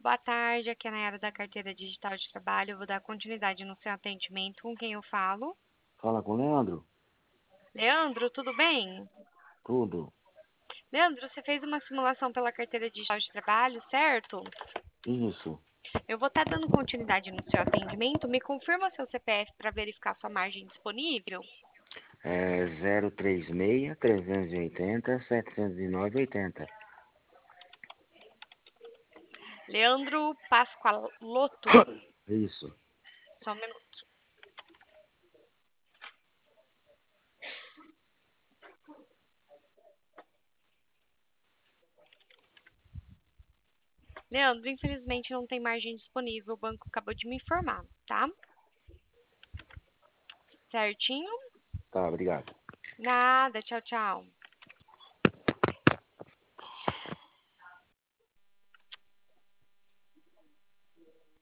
boa tarde. Aqui é a Nayara da Carteira Digital de Trabalho. Eu vou dar continuidade no seu atendimento. Com quem eu falo? Fala com o Leandro. Leandro, tudo bem? Tudo. Leandro, você fez uma simulação pela Carteira Digital de Trabalho, certo? Isso. Eu vou estar dando continuidade no seu atendimento. Me confirma seu CPF para verificar sua margem disponível? É 036 380 709,80. Leandro Pascoaloto. Isso. Só um minuto. Leandro, infelizmente não tem margem disponível. O banco acabou de me informar, tá? Certinho? Tá, obrigado. Nada. Tchau, tchau.